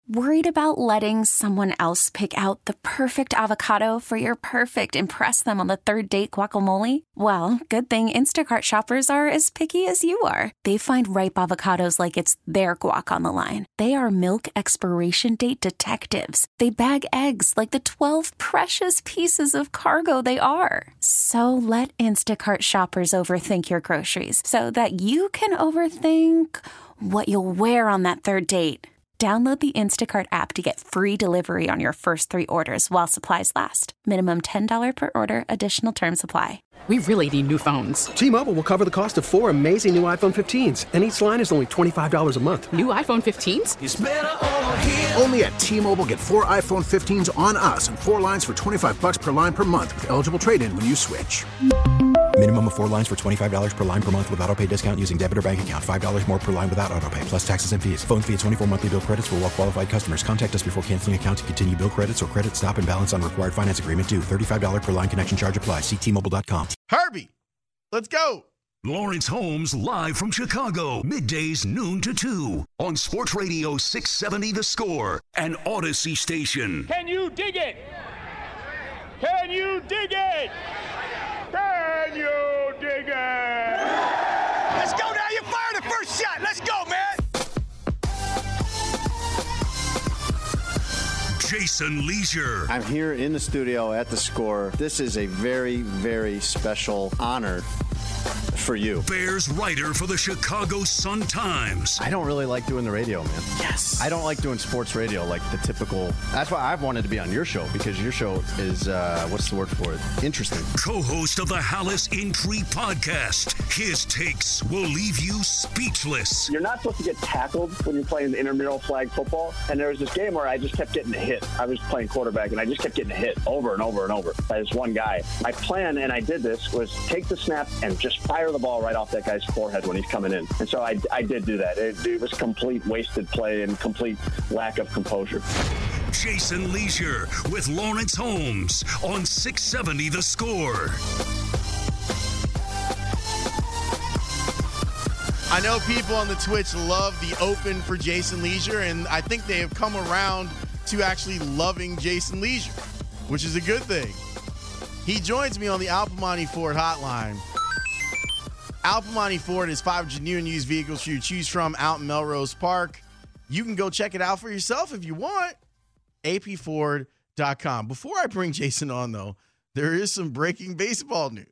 Worried about letting someone else pick out the perfect avocado for your perfect impress them on the third date guacamole? Well, good thing Instacart shoppers are as picky as you are. They find ripe avocados like it's their guac on the line. They are milk expiration date detectives. They bag eggs like the 12 precious pieces of cargo they are. So let Instacart shoppers overthink your groceries so that you can overthink what you'll wear on that third date. Download the Instacart app to get free delivery on your first 3 orders while supplies last. Minimum $10 per order. Additional terms apply. We really need new phones. T-Mobile will cover the cost of 4 amazing new iPhone 15s, and each line is only $25 a month. New iPhone 15s? It's better over here. Only at T-Mobile, get 4 iPhone 15s on us and 4 lines for $25 per line per month with eligible trade-in when you switch. Minimum of 4 lines for $25 per line per month with autopay discount using debit or bank account. $5 more per line without autopay, plus taxes and fees. Phone fee at 24 monthly bill credits for well-qualified customers. Contact us before canceling account to continue bill credits or credit stop and balance on required finance agreement due. $35 per line connection charge applies. See T-Mobile.com. Herbie, let's go. Lawrence Holmes live from Chicago, middays noon to 2 on Sports Radio 670 The Score, an Odyssey station. Can you dig it? Can you dig it? Can you dig it? Let's go now. You fired the first shot. Let's go, man. Jason Leisure. I'm here in the studio at The Score. This is a very, very special honor for you. Bears writer for the Chicago Sun-Times. I don't really like doing the radio, man. Yes. I don't like doing sports radio like the typical. That's why I've wanted to be on your show, because your show is, what's the word for it? Interesting. Co-host of the Hallis Intrigue podcast. His takes will leave you speechless. You're not supposed to get tackled when you're playing the intramural flag football. And there was this game where I just kept getting a hit. I was playing quarterback, and I just kept getting a hit over and over and over by this one guy. My plan, and I did this, was take the snap and just fire the ball right off that guy's forehead when he's coming in. And so I did do that. It was complete wasted play and complete lack of composure. Jason Leisure with Lawrence Holmes on 670 The Score. I know people on the Twitch love the open for Jason Leisure, and I think they have come around to actually loving Jason Leisure, which is a good thing. He joins me on the Al Piemonte Ford hotline. Al Piemonte Ford is 500 new and used vehicles for you to choose from out in Melrose Park. You can go check it out for yourself if you want. apford.com. Before I bring Jason on, though, there is some breaking baseball news.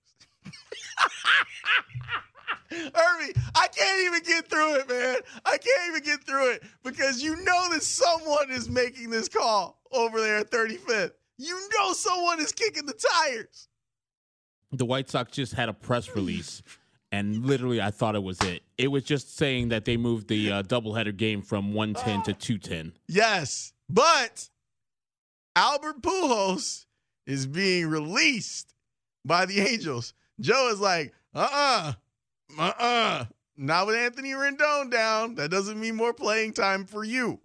Herbie, I can't even get through it, man. I can't even get through it because you know that someone is making this call over there at 35th. You know someone is kicking the tires. The White Sox just had a press release, and literally I thought it was it. It was just saying that they moved the doubleheader game from 110 to 210. Yes, but Albert Pujols is being released by the Angels. Joe is like, not with Anthony Rendon down. That doesn't mean more playing time for you.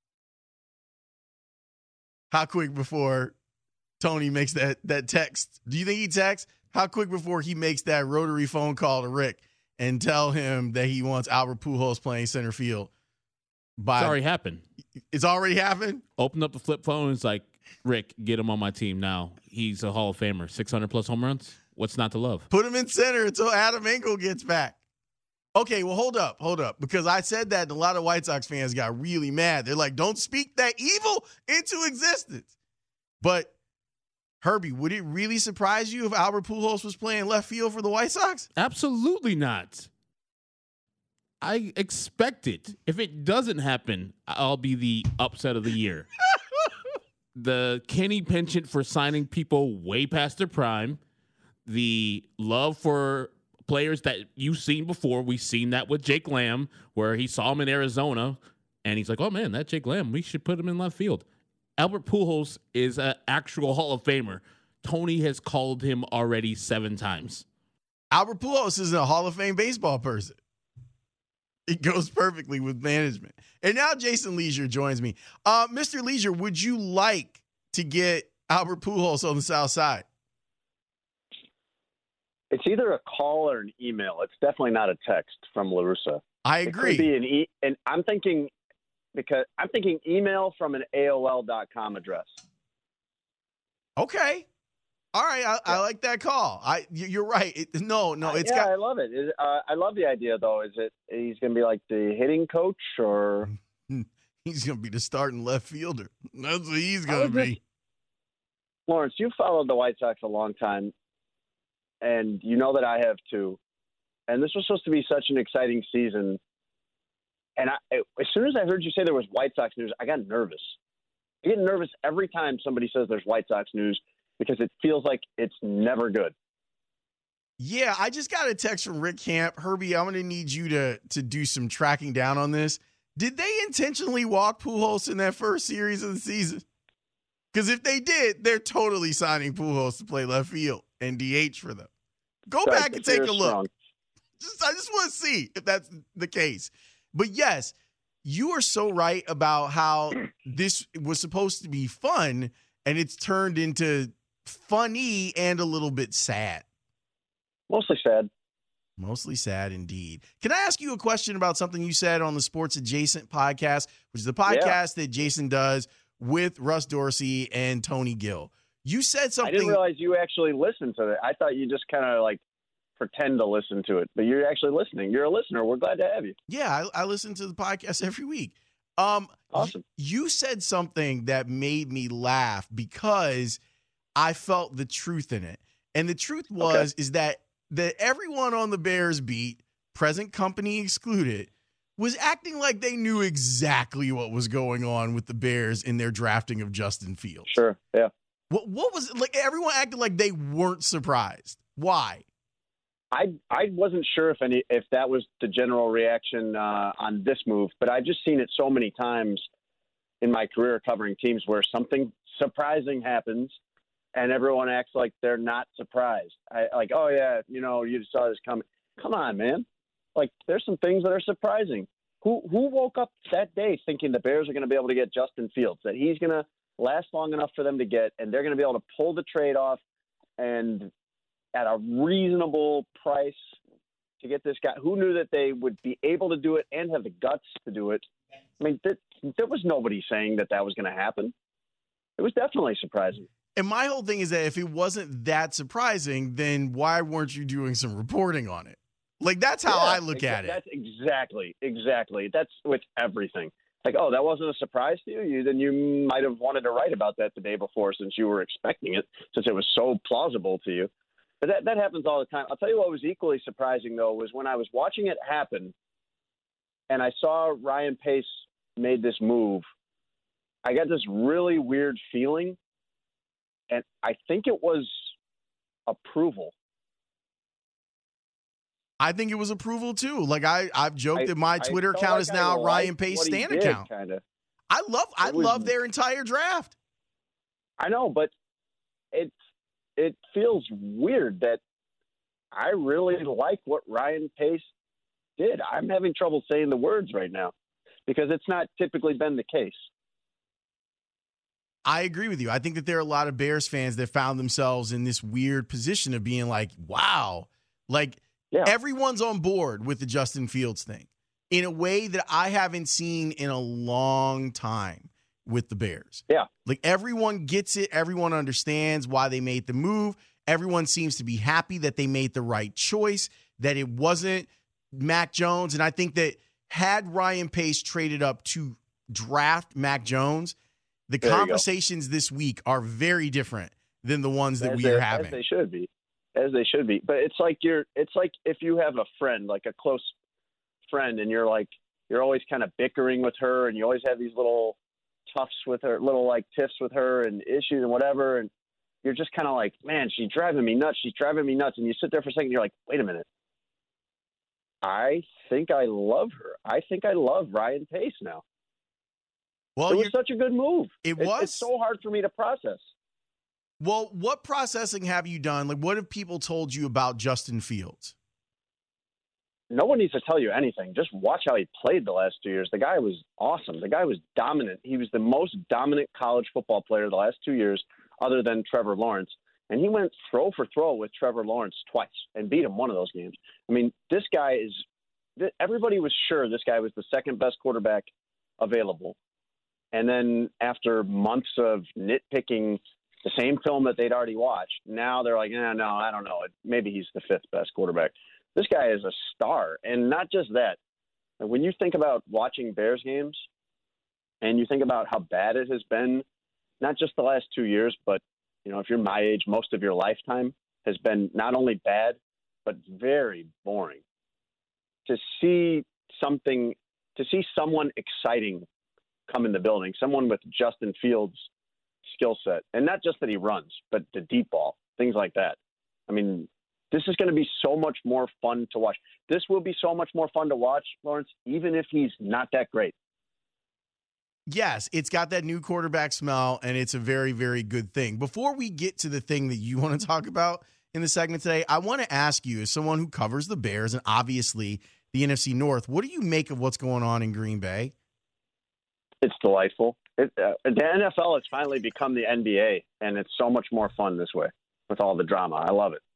How quick before Tony makes that text? Do you think he texts? How quick before he makes that rotary phone call to Rick and tell him that he wants Albert Pujols playing center field? It's already happened. It's already happened? Open up the flip phone. It's like, Rick, get him on my team now. He's a Hall of Famer. 600-plus home runs. What's not to love? Put him in center until Adam Engel gets back. Okay, well, hold up. Because I said that and a lot of White Sox fans got really mad. They're like, don't speak that evil into existence. But, Herbie, would it really surprise you if Albert Pujols was playing left field for the White Sox? Absolutely not. I expect it. If it doesn't happen, I'll be the upset of the year. The Kenny penchant for signing people way past their prime. The love for players that you've seen before. We've seen that with Jake Lamb, where he saw him in Arizona, and he's like, oh, man, that Jake Lamb, we should put him in left field. Albert Pujols is an actual Hall of Famer. Tony has called him already 7 times. Albert Pujols is a Hall of Fame baseball person. It goes perfectly with management. And now Jason Leisure joins me. Mr. Leisure, would you like to get Albert Pujols on the South Side? It's either a call or an email. It's definitely not a text from La Russa. I agree. It could be and I'm thinking because I'm thinking email from an AOL.com address. Okay. All right. I like that call. You're right. It's I love it. I love the idea, though. Is it he's going to be like the hitting coach, or he's going to be the starting left fielder? That's what he's going to be. Lawrence, you followed the White Sox a long time, and you know that I have too. And this was supposed to be such an exciting season. And as soon as I heard you say there was White Sox news, I got nervous. I get nervous every time somebody says there's White Sox news because it feels like it's never good. Yeah, I just got a text from Rick Camp. Herbie, I'm going to need you to do some tracking down on this. Did they intentionally walk Pujols in that first series of the season? Because if they did, they're totally signing Pujols to play left field and DH for them. Go back and take a look. I just want to see if that's the case. But yes, you are so right about how this was supposed to be fun, and it's turned into funny and a little bit sad. Mostly sad. Mostly sad indeed. Can I ask you a question about something you said on the Sports Adjacent podcast, which is the podcast that Jason does with Russ Dorsey and Tony Gill? You said something. I didn't realize you actually listened to it. I thought you just kind of like pretend to listen to it, but you're actually listening. You're a listener. We're glad to have you. Yeah, I listen to the podcast every week. Awesome. You said something that made me laugh because I felt the truth in it. And the truth is that everyone on the Bears beat, present company excluded, was acting like they knew exactly what was going on with the Bears in their drafting of Justin Fields. Sure, yeah. What was it? Like, everyone acted like they weren't surprised. Why? I wasn't sure if that was the general reaction on this move, but I've just seen it so many times in my career covering teams where something surprising happens and everyone acts like they're not surprised. Oh yeah, you saw this coming. Come on, man. Like, there's some things that are surprising. Who woke up that day thinking the Bears are going to be able to get Justin Fields, that he's going to last long enough for them to get, and they're going to be able to pull the trade off and at a reasonable price to get this guy? Who knew that they would be able to do it and have the guts to do it? I mean, there was nobody saying that was going to happen. It was definitely surprising. And my whole thing is that if it wasn't that surprising, then why weren't you doing some reporting on it? Like, that's how I look at it. That's exactly. That's with everything. Like, oh, that wasn't a surprise to you? Then you might have wanted to write about that the day before since you were expecting it, since it was so plausible to you. But that happens all the time. I'll tell you what was equally surprising, though, was when I was watching it happen and I saw Ryan Pace made this move, I got this really weird feeling, and I think it was approval. I think it was approval, too. Like, I've joked that my Twitter account is now Ryan Pace Stan account. Kinda. I love their entire draft. I know, but it feels weird that I really like what Ryan Pace did. I'm having trouble saying the words right now because it's not typically been the case. I agree with you. I think that there are a lot of Bears fans that found themselves in this weird position of being like, wow, like everyone's on board with the Justin Fields thing in a way that I haven't seen in a long time with the Bears. Yeah. Like, everyone gets it. Everyone understands why they made the move. Everyone seems to be happy that they made the right choice, that it wasn't Mac Jones. And I think that had Ryan Pace traded up to draft Mac Jones, the conversations this week are very different than the ones that we are having. As they should be. But it's like if you have a friend, like a close friend, and you're always kind of bickering with her, and you always have these little toughs with her, little like tiffs with her and issues and whatever, and you're just kind of like, man, she's driving me nuts. And you sit there for a second, and you're like, wait a minute. I think I love her. I think I love Ryan Pace now. Well, it was such a good move. It's so hard for me to process. Well, what processing have you done? Like, what have people told you about Justin Fields? No one needs to tell you anything. Just watch how he played the last 2 years. The guy was awesome. The guy was dominant. He was the most dominant college football player the last 2 years, other than Trevor Lawrence. And he went throw for throw with Trevor Lawrence twice and beat him one of those games. I mean, this guy is – everybody was sure this guy was the second best quarterback available. And then after months of nitpicking the same film that they'd already watched, now they're like, no, I don't know. Maybe he's the 5th best quarterback. This guy is a star. And not just that. When you think about watching Bears games and you think about how bad it has been, not just the last 2 years, but, if you're my age, most of your lifetime has been not only bad, but very boring. To see someone exciting come in the building, someone with Justin Fields' skill set, and not just that he runs, but the deep ball, things like that. I mean, this is going to be so much more fun to watch. This will be so much more fun to watch, Lawrence, even if he's not that great. Yes, it's got that new quarterback smell, and it's a very, very good thing. Before we get to the thing that you want to talk about in the segment today, I want to ask you, as someone who covers the Bears and obviously the NFC North, what do you make of what's going on in Green Bay? It's delightful. The NFL has finally become the NBA, and it's so much more fun this way with all the drama. I love it.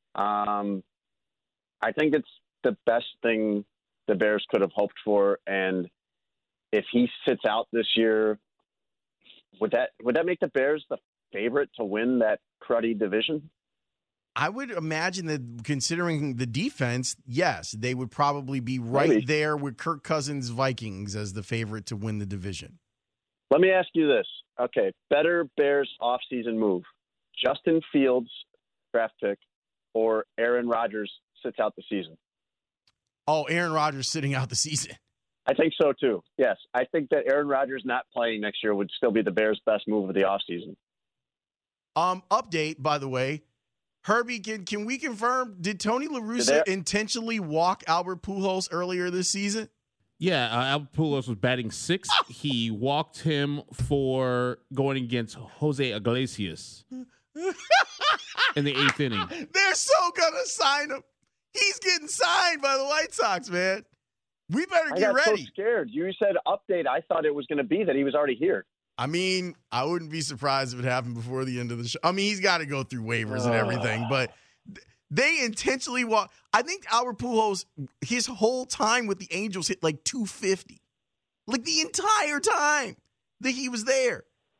I think it's the best thing the Bears could have hoped for, and if he sits out this year, would that make the Bears the favorite to win that cruddy division? I would imagine that, considering the defense, yes, they would probably be right there with Kirk Cousins' Vikings as the favorite to win the division. Let me ask you this. Okay, better Bears offseason move, Justin Fields draft pick or Aaron Rodgers sits out the season? Oh, Aaron Rodgers sitting out the season. I think so, too. Yes, I think that Aaron Rodgers not playing next year would still be the Bears' best move of the offseason. Update, by the way. Herbie, can we confirm, did Tony La Russa intentionally walk Albert Pujols earlier this season? Yeah, Albert Pujols was batting 6th. He walked him for going against Jose Iglesias in the 8th inning. They're so going to sign him. He's getting signed by the White Sox, man. We better get ready. I got so scared. You said update. I thought it was going to be that he was already here. I mean, I wouldn't be surprised if it happened before the end of the show. I mean, he's got to go through waivers and everything, but they intentionally walk. I think Albert Pujols, his whole time with the Angels, hit like 250. Like the entire time that he was there.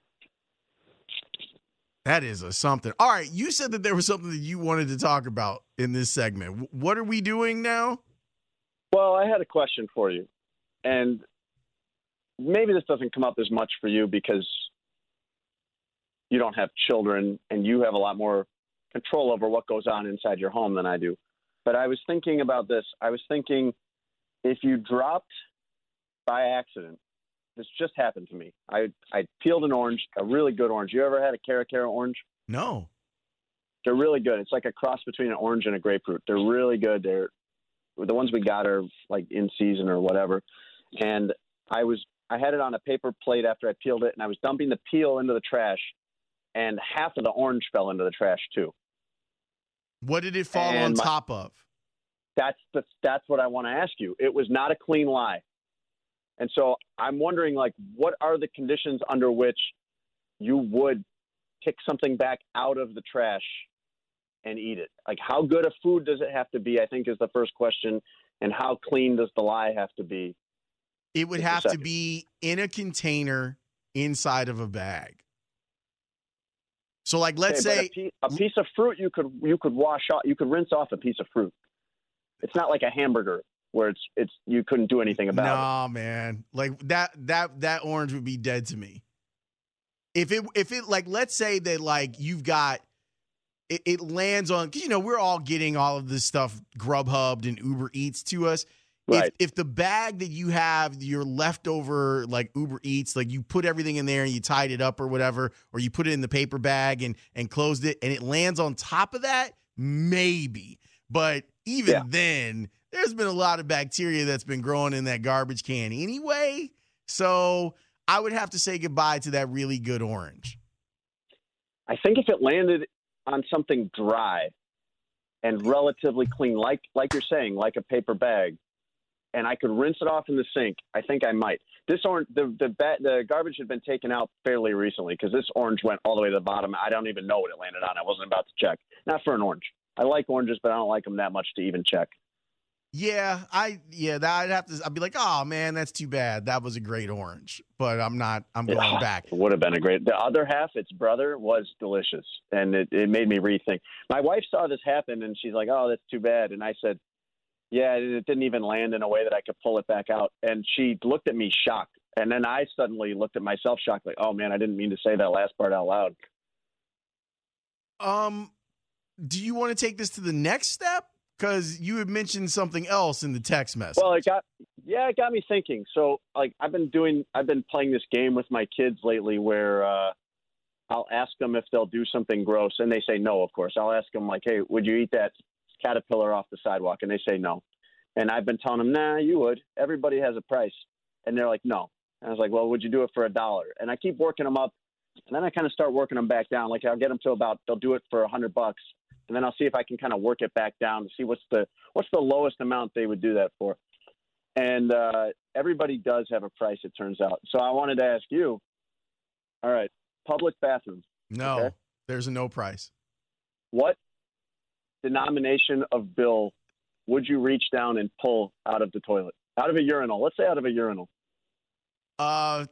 That is something. All right, you said that there was something that you wanted to talk about in this segment. What are we doing now? Well, I had a question for you, and maybe this doesn't come up as much for you because you don't have children and you have a lot more control over what goes on inside your home than I do. But I was thinking about this. I was thinking if you dropped by accident, this just happened to me. I peeled an orange, a really good orange. You ever had a Cara orange? No. They're really good. It's like a cross between an orange and a grapefruit. They're really good. The ones we got are like in season or whatever. And I had it on a paper plate after I peeled it, and I was dumping the peel into the trash, and half of the orange fell into the trash too. What did it fall on top of? That's what I want to ask you. It was not a clean lie. And so I'm wondering, like, what are the conditions under which you would pick something back out of the trash and eat it? Like, how good a food does it have to be, I think, is the first question. And how clean does the lie have to be? It would have to be in a container inside of a bag. So, like, let's say a piece of fruit you could wash off. You could rinse off a piece of fruit. It's not like a hamburger where it's you couldn't do anything about it. Nah, man. Like that orange would be dead to me. If it like, let's say that like you've got it lands on, because we're all getting all of this stuff Grubhubbed and Uber Eats to us. Right. If the bag that you have, your leftover like Uber Eats, like you put everything in there and you tied it up or whatever, or you put it in the paper bag and closed it, and it lands on top of that, maybe. But even then, there's been a lot of bacteria that's been growing in that garbage can anyway. So I would have to say goodbye to that really good orange. I think if it landed on something dry and relatively clean, like you're saying, like a paper bag, and I could rinse it off in the sink, I think I might. This orange, the garbage had been taken out fairly recently because this orange went all the way to the bottom. I don't even know what it landed on. I wasn't about to check. Not for an orange. I like oranges, but I don't like them that much to even check. I'd be like, oh man, that's too bad. That was a great orange, but I'm going back. It would have been the other half, its brother, was delicious. And it made me rethink. My wife saw this happen and she's like, oh, that's too bad. And I said, yeah, it didn't even land in a way that I could pull it back out. And she looked at me shocked. And then I suddenly looked at myself shocked, like, oh man, I didn't mean to say that last part out loud. Do you want to take this to the next step? Because you had mentioned something else in the text message. Well, it got me thinking. So, like, I've been playing this game with my kids lately where I'll ask them if they'll do something gross, and they say no, of course. I'll ask them, like, hey, would you eat that caterpillar off the sidewalk? And they say no. And I've been telling them, nah, you would. Everybody has a price. And they're like, no. And I was like, well, would you do it for $1? And I keep working them up, and then I kind of start working them back down. Like, I'll get them to they'll do it for $100. And then I'll see if I can kind of work it back down to see what's the lowest amount they would do that for. And everybody does have a price, it turns out. So I wanted to ask you, all right, public bathrooms. No, okay? There's a no price. What denomination of bill would you reach down and pull out of the toilet? Out of a urinal. Let's say out of a urinal. I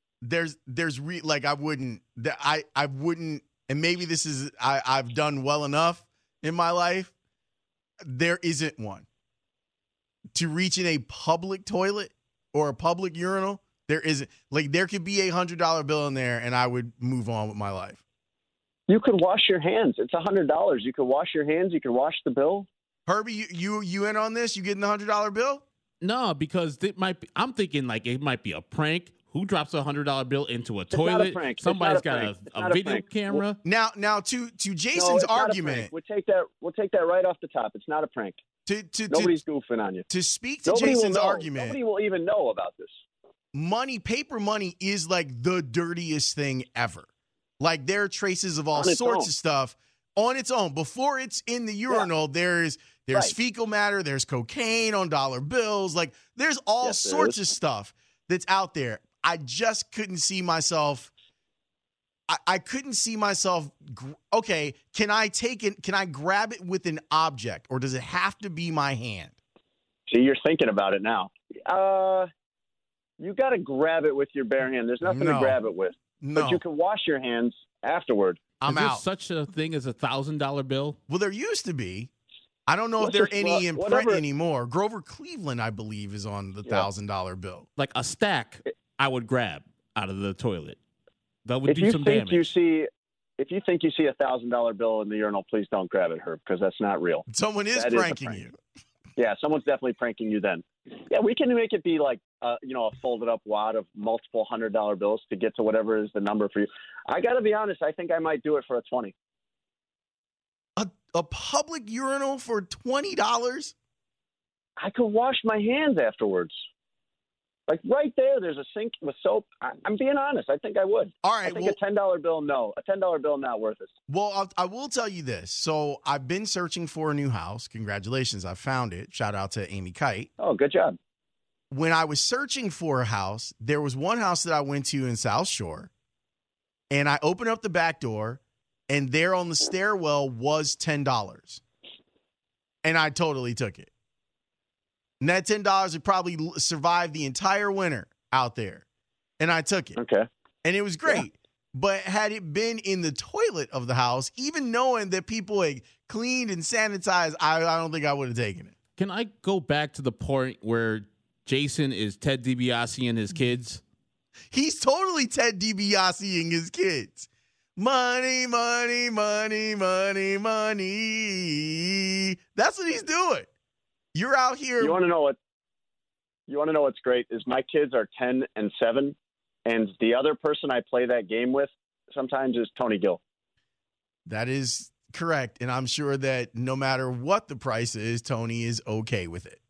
wouldn't. And maybe this is I've done well enough in my life. There isn't one. To reach in a public toilet or a public urinal, there isn't. Like, there could be a $100 bill in there, and I would move on with my life. You could wash your hands. It's $100. You could wash your hands. You could wash the bill. Herbie, you in on this? You getting the $100 bill? No, because I'm thinking like it might be a prank. Who drops a $100 bill into a toilet? Somebody's got a video camera. Now, to Jason's argument, we'll take that right off the top. It's not a prank. Nobody's goofing on you. To speak to Jason's argument, nobody will even know about this. Paper money is like the dirtiest thing ever. Like, there are traces of all sorts of stuff on its own. Before it's in the urinal, there's fecal matter, there's cocaine on dollar bills. Like, there's all sorts of stuff that's out there. I just couldn't see myself. I couldn't see myself. Okay, can I grab it with an object, or does it have to be my hand? See, you're thinking about it now. You got to grab it with your bare hand. There's nothing to grab it with. No. But you can wash your hands afterward. Is there such a thing as a $1,000 bill? Well, there used to be. I don't know if there are any in print anymore. Grover Cleveland, I believe, is on the $1,000 bill. Like a stack. I would grab out of the toilet. That would do some damage. If you think you see a $1,000 bill in the urinal, please don't grab it, Herb, because that's not real. Someone is pranking you. Yeah, someone's definitely pranking you then. Yeah, we can make it be like a folded up wad of multiple $100 bills to get to whatever is the number for you. I got to be honest, I think I might do it for a $20. A public urinal for $20? I could wash my hands afterwards. Like, right there's a sink with soap. I'm being honest. I think I would. All right. I think a $10 bill, no. A $10 bill, not worth it. Well, I will tell you this. So I've been searching for a new house. Congratulations. I found it. Shout out to Amy Kite. Oh, good job. When I was searching for a house, there was one house that I went to in South Shore, and I opened up the back door, and there on the stairwell was $10. And I totally took it. And that $10 would probably survive the entire winter out there. And I took it. Okay. And it was great. Yeah. But had it been in the toilet of the house, even knowing that people had cleaned and sanitized, I don't think I would have taken it. Can I go back to the point where Jason is Ted DiBiase and his kids? He's totally Ted DiBiase and his kids. Money, money, money, money, money. That's what he's doing. You're out here. You want to know what's great is my kids are 10 and 7, and the other person I play that game with sometimes is Tony Gill. That is correct, and I'm sure that no matter what the price is, Tony is okay with it.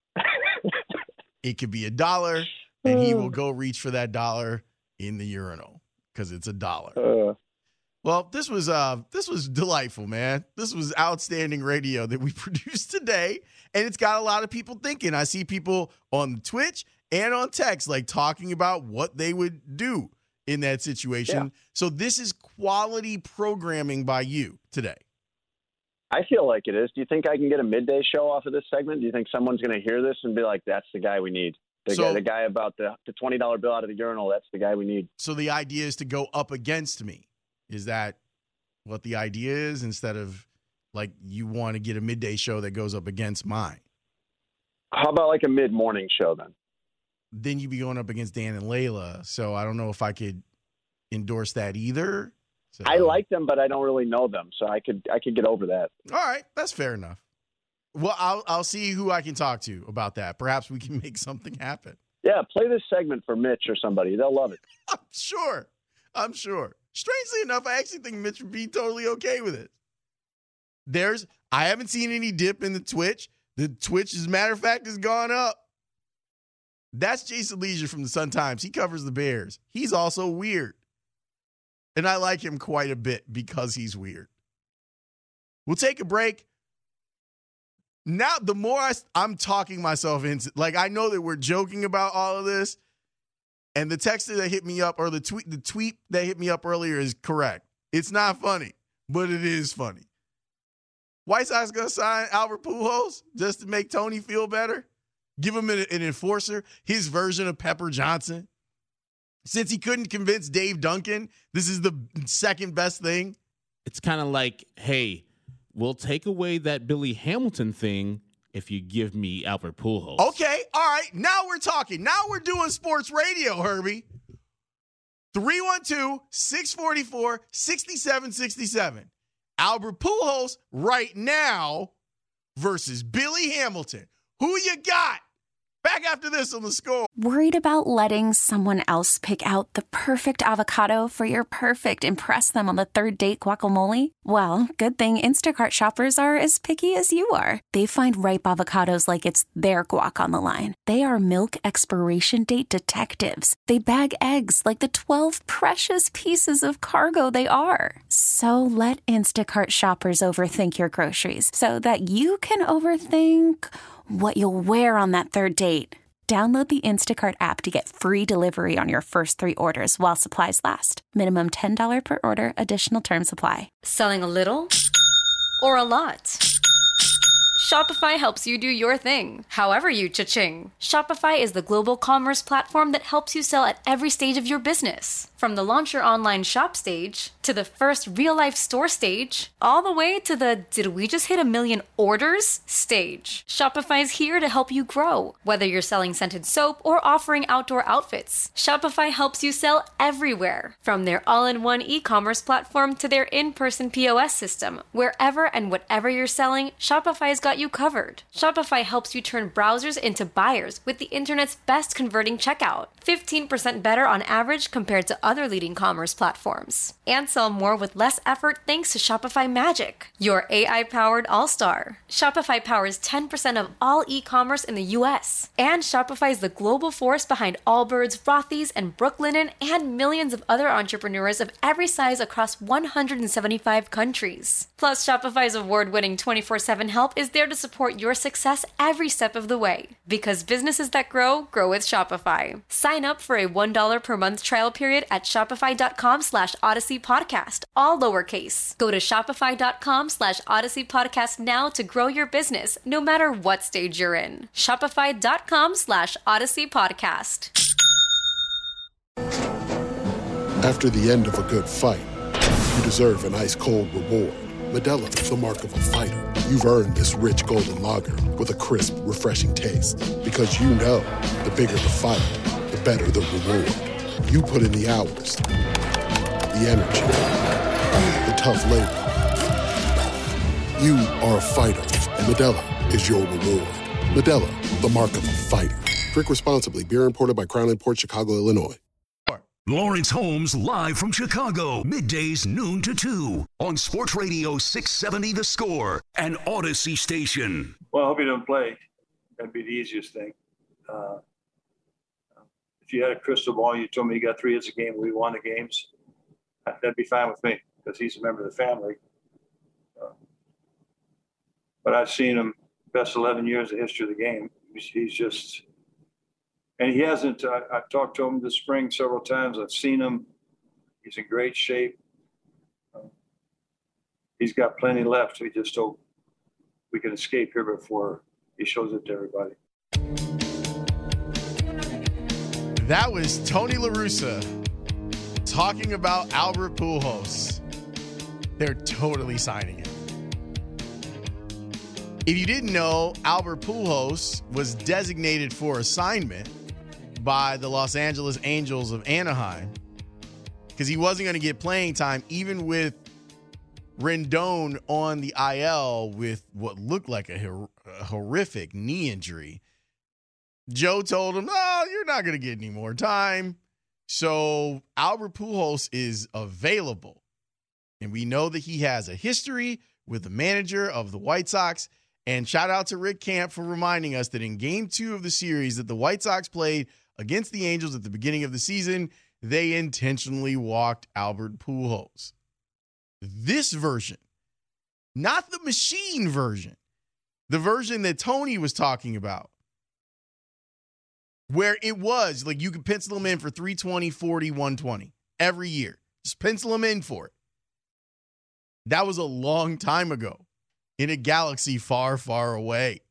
It could be $1, and he will go reach for that $1 in the urinal because it's $1. Well, this was delightful, man. This was outstanding radio that we produced today, and it's got a lot of people thinking. I see people on Twitch and on text like talking about what they would do in that situation. Yeah. So this is quality programming by you today. I feel like it is. Do you think I can get a midday show off of this segment? Do you think someone's going to hear this and be like, that's the guy we need? The guy about the $20 bill out of the urinal, that's the guy we need. So the idea is to go up against me. Is that what the idea is, instead of like you want to get a midday show that goes up against mine? How about like a mid-morning show then? Then you'd be going up against Dan and Layla. So I don't know if I could endorse that either. So, I like them, but I don't really know them, so I could get over that. All right, that's fair enough. Well, I'll see who I can talk to about that. Perhaps we can make something happen. Yeah, play this segment for Mitch or somebody. They'll love it. I'm sure. Strangely enough, I actually think Mitch would be totally okay with it. I haven't seen any dip in the Twitch. The Twitch, as a matter of fact, has gone up. That's Jason Leisure from the Sun-Times. He covers the Bears. He's also weird. And I like him quite a bit because he's weird. We'll take a break. Now, the more I'm talking myself into, like, I know that we're joking about all of this, and the text that hit me up, or the tweet that hit me up earlier is correct. It's not funny, but it is funny. White Sox going to sign Albert Pujols just to make Tony feel better? Give him an enforcer, his version of Pepper Johnson? Since he couldn't convince Dave Duncan, this is the second best thing. It's kind of like, hey, we'll take away that Billy Hamilton thing if you give me Albert Pujols. Okay, all right. Now we're talking. Now we're doing sports radio, Herbie. 312-644-6767. Albert Pujols right now versus Billy Hamilton. Who you got? Back after this on The Score. Worried about letting someone else pick out the perfect avocado for your perfect impress them on the third date guacamole? Well, good thing Instacart shoppers are as picky as you are. They find ripe avocados like it's their guac on the line. They are milk expiration date detectives. They bag eggs like the 12 precious pieces of cargo they are. So let Instacart shoppers overthink your groceries so that you can overthink what you'll wear on that third date. Download the Instacart app to get free delivery on your first 3 orders while supplies last. Minimum $10 per order. Additional terms apply. Selling a little or a lot? Shopify helps you do your thing, however you cha-ching. Shopify is the global commerce platform that helps you sell at every stage of your business. From the launch your online shop stage, to the first real-life store stage, all the way to the did we just hit 1 million orders stage. Shopify's here to help you grow. Whether you're selling scented soap or offering outdoor outfits, Shopify helps you sell everywhere. From their all-in-one e-commerce platform to their in-person POS system, wherever and whatever you're selling, Shopify's got you covered. Shopify helps you turn browsers into buyers with the internet's best converting checkout. 15% better on average compared to other leading commerce platforms. And sell more with less effort thanks to Shopify Magic, your AI-powered all-star. Shopify powers 10% of all e-commerce in the U.S. And Shopify is the global force behind Allbirds, Rothy's, and Brooklinen, and millions of other entrepreneurs of every size across 175 countries. Plus, Shopify's award-winning 24/7 help is there to support your success every step of the way. Because businesses that grow, grow with Shopify. Sign up for a $1 per month trial period at shopify.com/Odyssey Podcast, all lowercase. Go to shopify.com/Odyssey Podcast now to grow your business, no matter what stage you're in. Shopify.com/Odyssey Podcast. After the end of a good fight, you deserve an ice-cold reward. Modelo is the mark of a fighter. You've earned this rich golden lager with a crisp, refreshing taste. Because you know, the bigger the fight, the better the reward. You put in the hours, the energy, the tough labor. You are a fighter, and Modelo is your reward. Modelo, the mark of a fighter. Drink responsibly. Beer imported by Crown Imports, Chicago, Illinois. Lawrence Holmes live from Chicago, middays noon to 2 on Sports Radio 670 The Score and Odyssey Station. Well, I hope you don't play. That'd be the easiest thing. If you had a crystal ball, you told me you got 3 hits a game, we won the games, that'd be fine with me because he's a member of the family. But I've seen him best 11 years of history of the game. He's just... And he hasn't, I've talked to him this spring several times. I've seen him. He's in great shape. he's got plenty left. We just hope we can escape here before he shows it to everybody. That was Tony La Russa talking about Albert Pujols. They're totally signing him. If you didn't know, Albert Pujols was designated for assignment by the Los Angeles Angels of Anaheim because he wasn't going to get playing time, even with Rendon on the IL with what looked like a horrific knee injury. Joe told him, "Oh, you're not going to get any more time." So Albert Pujols is available. And we know that he has a history with the manager of the White Sox. And shout out to Rick Camp for reminding us that in Game 2 of the series that the White Sox played against the Angels at the beginning of the season, they intentionally walked Albert Pujols. This version, not the machine version, the version that Tony was talking about, where it was like you could pencil him in for 320, 40, 120 every year. Just pencil him in for it. That was a long time ago in a galaxy far, far away.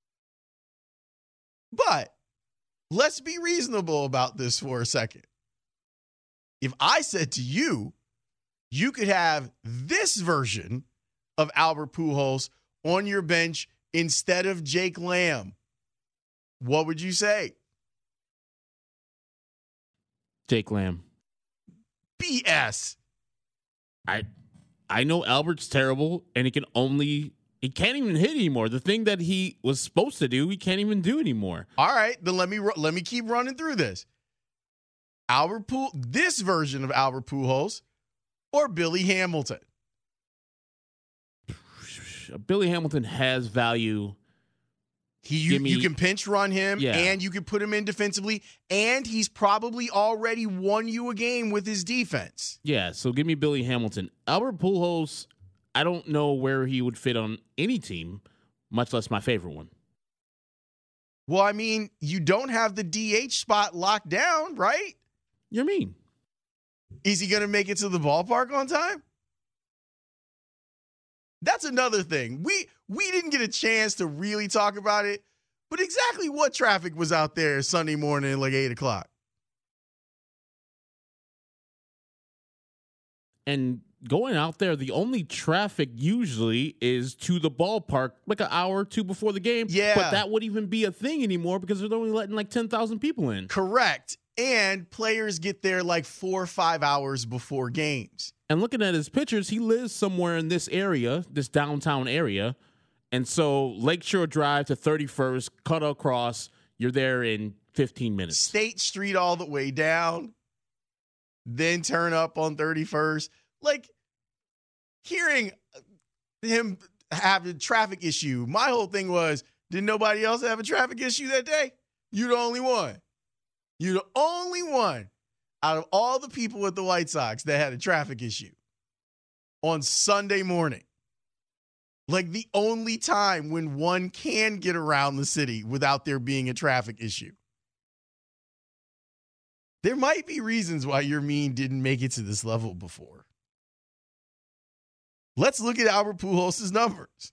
But let's be reasonable about this for a second. If I said to you, you could have this version of Albert Pujols on your bench instead of Jake Lamb, what would you say? Jake Lamb. BS. I know Albert's terrible, and he can't even hit anymore. The thing that he was supposed to do, he can't even do anymore. All right, then let me keep running through this. This version of Albert Pujols or Billy Hamilton? Billy Hamilton has value. You can pinch run him, yeah, and you can put him in defensively, and he's probably already won you a game with his defense. Yeah, so give me Billy Hamilton. Albert Pujols, I don't know where he would fit on any team, much less my favorite one. Well, I mean, you don't have the DH spot locked down, right? You're mean. Is he going to make it to the ballpark on time? That's another thing. We didn't get a chance to really talk about it, but exactly what traffic was out there Sunday morning at like 8 o'clock? And going out there, the only traffic usually is to the ballpark like an hour or two before the game. Yeah. But that wouldn't even be a thing anymore because they're only letting like 10,000 people in. Correct. And players get there like 4 or 5 hours before games. And looking at his pictures, he lives somewhere in this area, this downtown area. And so Lakeshore Drive to 31st, cut across, you're there in 15 minutes. State Street all the way down, then turn up on 31st. Like, hearing him have a traffic issue, my whole thing was, did nobody else have a traffic issue that day? You're the only one. You're the only one out of all the people at the White Sox that had a traffic issue on Sunday morning. Like the only time when one can get around the city without there being a traffic issue. There might be reasons why Yermin didn't make it to this level before. Let's look at Albert Pujols' numbers.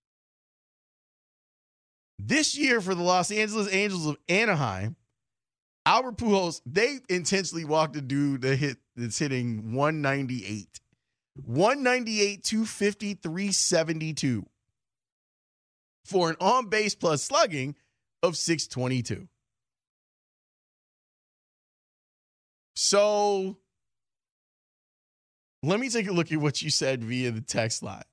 This year for the Los Angeles Angels of Anaheim, Albert Pujols, they intentionally walked a dude that's hitting 198. 198, 250, 372 for an on-base plus slugging of 622. So let me take a look at what you said via the text lines.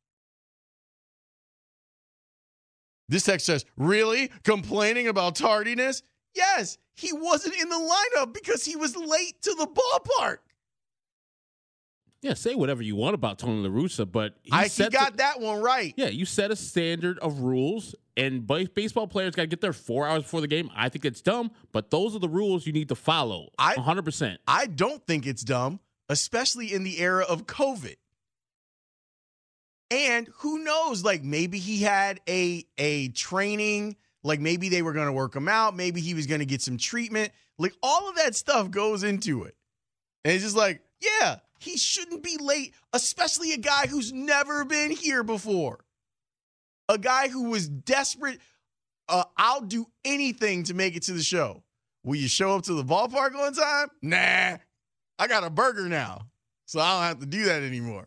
This text says, really? Complaining about tardiness? Yes, he wasn't in the lineup because he was late to the ballpark. Yeah, say whatever you want about Tony La Russa, but he got that one right. Yeah, you set a standard of rules, and baseball players got to get there 4 hours before the game. I think it's dumb, but those are the rules you need to follow 100%. I don't think it's dumb, especially in the era of COVID. And who knows, like maybe he had a training, like maybe they were going to work him out, maybe he was going to get some treatment. Like all of that stuff goes into it. And it's just like, yeah, He shouldn't be late, especially a guy who's never been here before. A guy who was desperate. I'll do anything to make it to the show. Will you show up to the ballpark on time? Nah, I got a burger now, so I don't have to do that anymore.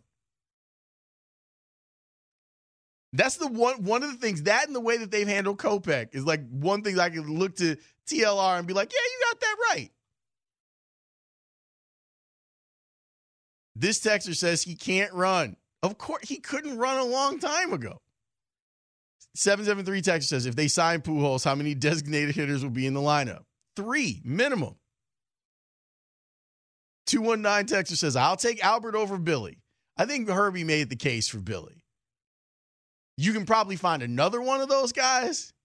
That's the one of the things, that and the way that they've handled Kopech is like one thing I could look to TLR and be like, yeah, you got that right. This texter says he can't run. Of course, he couldn't run a long time ago. 773 texter says, if they sign Pujols, how many designated hitters will be in the lineup? 3 minimum. 219 texter says, I'll take Albert over Billy. I think Herbie made the case for Billy. You can probably find another one of those guys.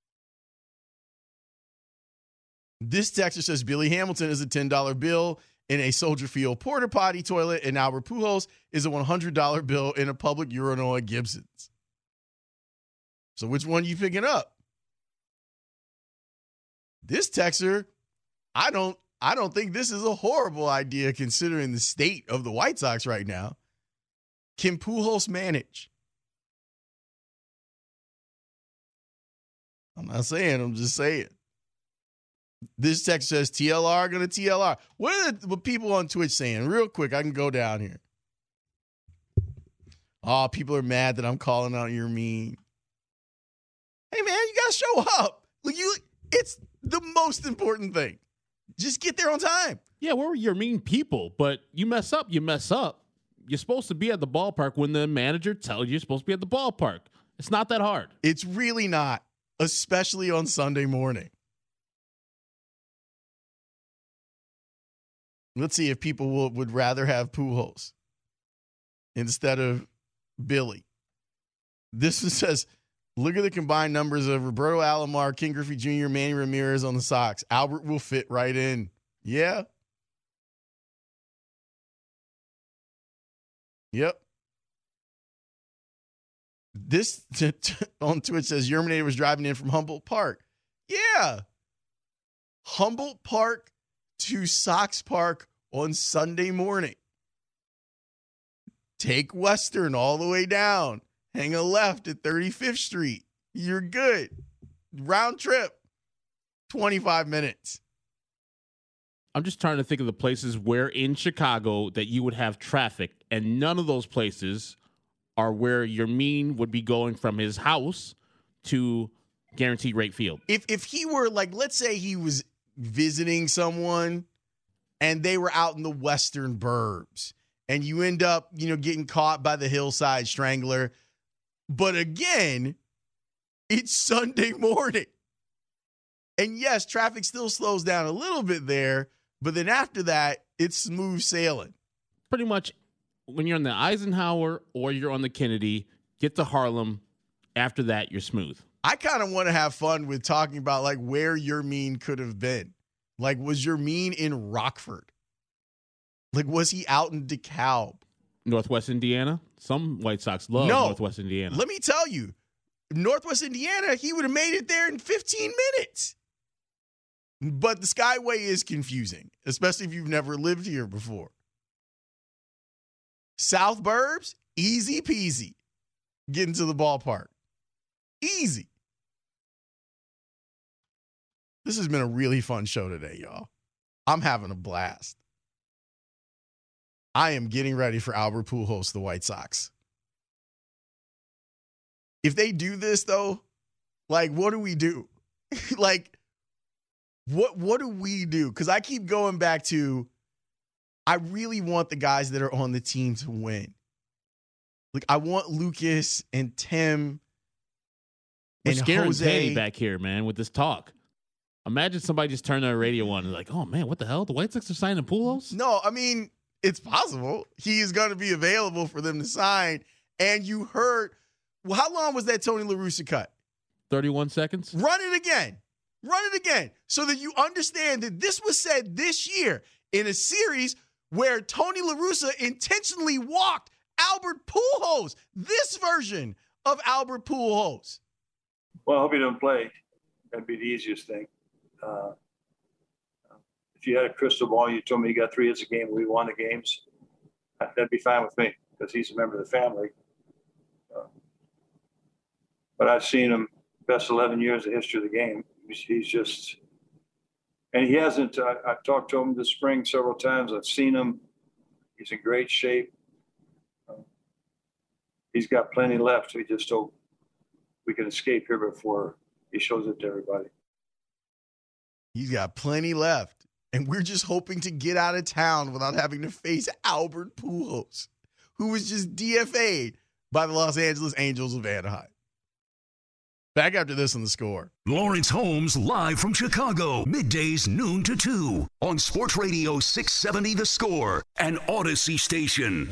This texter says Billy Hamilton is a $10 bill in a Soldier Field porta potty toilet, and Albert Pujols is a $100 bill in a public urinal at Gibson's. So which one are you picking up? This texter, I don't think this is a horrible idea considering the state of the White Sox right now. Can Pujols manage? I'm not saying, I'm just saying. This text says TLR going to TLR. What are the people on Twitch saying? Real quick, I can go down here. Oh, people are mad that I'm calling out your meme. Hey, man, you got to show up. It's the most important thing. Just get there on time. Yeah, we're your mean people, but you mess up, you mess up. You're supposed to be at the ballpark when the manager tells you you're supposed to be at the ballpark. It's not that hard. It's really not. Especially on Sunday morning. Let's see if people would rather have Pujols instead of Billy. This one says, look at the combined numbers of Roberto Alomar, King Griffey Jr., Manny Ramirez on the Sox. Albert will fit right in. Yeah. Yep. This on Twitch says Yerminator was driving in from Humboldt Park. Yeah. Humboldt Park to Sox Park on Sunday morning. Take Western all the way down. Hang a left at 35th Street. You're good. Round trip, 25 minutes. I'm just trying to think of the places where in Chicago that you would have traffic, and none of those places are where Yermin would be going from his house to Guaranteed Rate Field. If he were, like, let's say he was visiting someone and they were out in the western burbs and you end up, getting caught by the Hillside Strangler. But again, it's Sunday morning. And yes, traffic still slows down a little bit there, but then after that, it's smooth sailing. Pretty much when you're on the Eisenhower or you're on the Kennedy, get to Harlem. After that, you're smooth. I kind of want to have fun with talking about like where Yermin could have been. Like, was Yermin in Rockford? Like, was he out in DeKalb? Northwest Indiana? Some White Sox love Northwest Indiana. Let me tell you, Northwest Indiana, he would have made it there in 15 minutes. But the Skyway is confusing, especially if you've never lived here before. South Burbs, easy peasy. Getting to the ballpark. Easy. This has been a really fun show today, y'all. I'm having a blast. I am getting ready for Albert Pujols, the White Sox. If they do this, though, like, what do we do? Like, what do we do? Because I keep going back to, I really want the guys that are on the team to win. Like, I want Lucas and Tim We're and scaring Jose Danny back here, man, with this talk. Imagine somebody just turned their radio on and like, oh, man, what the hell? The White Sox are signing Pujols? No, I mean, it's possible. He is going to be available for them to sign. And you heard, well, how long was that Tony La Russa cut? 31 seconds. Run it again. Run it again so that you understand that this was said this year in a series where Tony La Russa intentionally walked Albert Pujols, this version of Albert Pujols. Well, I hope he doesn't play. That'd be the easiest thing. If you had a crystal ball, you told me you got 3 hits a game, we won the games. that'd be fine with me because he's a member of the family. But I've seen him best 11 years of history of the game. He's just, and he hasn't, I've talked to him this spring several times. I've seen him. He's in great shape. He's got plenty left. We just hope we can escape here before he shows it to everybody. He's got plenty left. And we're just hoping to get out of town without having to face Albert Pujols, who was just DFA'd by the Los Angeles Angels of Anaheim. Back after this on The Score. Lawrence Holmes live from Chicago, middays noon to 2 on Sports Radio 670 The Score and Odyssey Station.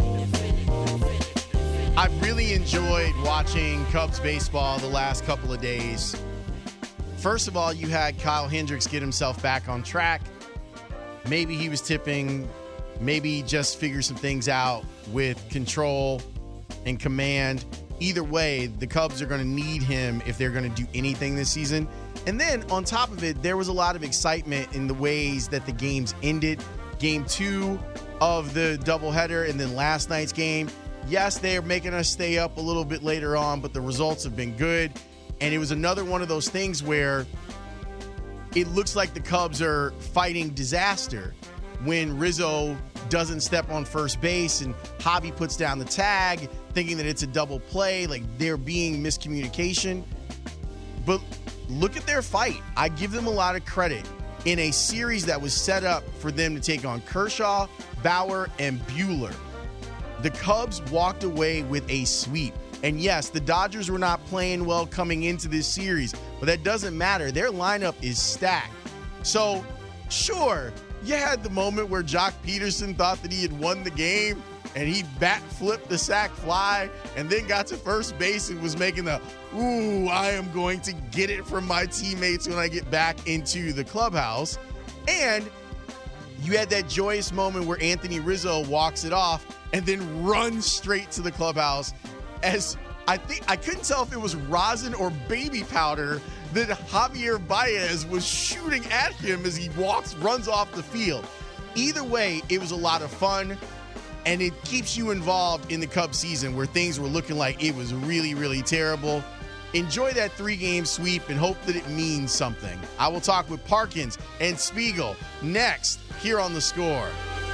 I've really enjoyed watching Cubs baseball the last couple of days. First of all, you had Kyle Hendricks get himself back on track. Maybe he was tipping. Maybe he just figured some things out with control and command. Either way, the Cubs are going to need him if they're going to do anything this season. And then on top of it, there was a lot of excitement in the ways that the games ended. Game 2 of the doubleheader and then last night's game. Yes, they're making us stay up a little bit later on, but the results have been good. And it was another one of those things where it looks like the Cubs are fighting disaster when Rizzo doesn't step on first base and Javi puts down the tag thinking that it's a double play, like there being miscommunication. But look at their fight. I give them a lot of credit in a series that was set up for them to take on Kershaw, Bauer, and Buehler. The Cubs walked away with a sweep. And yes, the Dodgers were not playing well coming into this series, but that doesn't matter. Their lineup is stacked. So, sure, you had the moment where Jock Peterson thought that he had won the game and he bat flipped the sac fly and then got to first base and was making the, ooh, I am going to get it from my teammates when I get back into the clubhouse. And you had that joyous moment where Anthony Rizzo walks it off and then runs straight to the clubhouse as I couldn't tell if it was rosin or baby powder that Javier Baez was shooting at him as he runs off the field. Either way, it was a lot of fun, and it keeps you involved in the Cubs season where things were looking like it was really, really terrible. Enjoy that 3-game sweep and hope that it means something. I will talk with Parkins and Spiegel next here on The Score.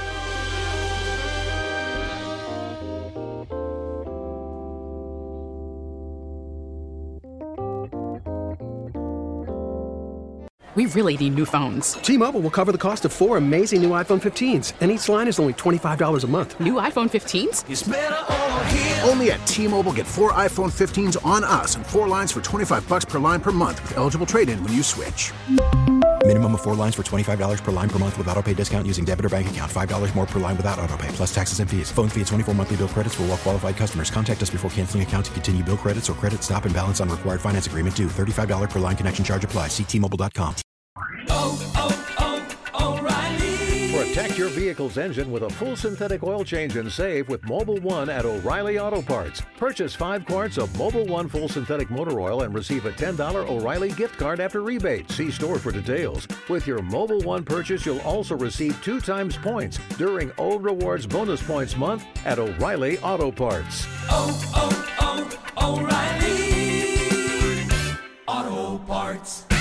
We really need new phones. T-Mobile will cover the cost of 4 amazing new iPhone 15s, and each line is only $25 a month. New iPhone 15s? It's better over here. Only at T-Mobile, get 4 iPhone 15s on us and 4 lines for $25 per line per month with eligible trade-in when you switch. Minimum of 4 lines for $25 per line per month with autopay discount using debit or bank account. $5 more per line without autopay, plus taxes and fees. Phone fee at 24 monthly bill credits for well-qualified customers. Contact us before canceling account to continue bill credits or credit stop and balance on required finance agreement due. $35 per line connection charge applies. See T-Mobile.com. O'Reilly. Protect your vehicle's engine with a full synthetic oil change and save with Mobil 1 at O'Reilly Auto Parts. Purchase 5 quarts of Mobil 1 full synthetic motor oil and receive a $10 O'Reilly gift card after rebate. See store for details. With your Mobil 1 purchase, you'll also receive 2 times points during O Rewards Bonus Points Month at O'Reilly Auto Parts. O'Reilly Auto Parts.